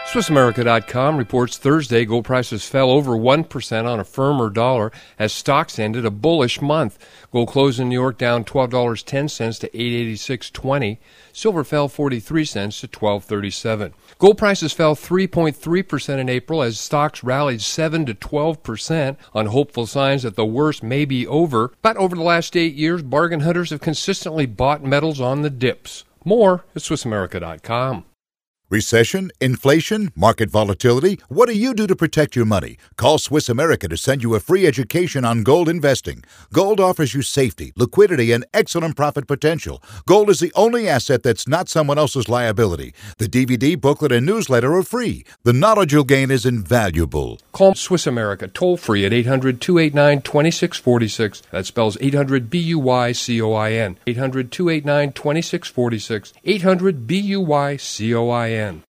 SwissAmerica.com reports Thursday gold prices fell over 1% on a firmer dollar as stocks ended a bullish month. Gold closed in New York down $12.10 to $886.20. Silver fell 43 cents to $12.37. Gold prices fell 3.3% in April as stocks rallied 7 to 12% on hopeful signs that the worst may be over. But over the last 8 years, bargain hunters have consistently bought metals on the dips. More at SwissAmerica.com. Recession, inflation, market volatility. What do you do to protect your money? Call Swiss America to send you a free education on gold investing. Gold offers you safety, liquidity, and excellent profit potential. Gold is the only asset that's not someone else's liability. The DVD, booklet, and newsletter are free. The knowledge you'll gain is invaluable. Call Swiss America toll-free at 800-289-2646. That spells 800-BUYCOIN. 800-289-2646. 800-BUYCOIN.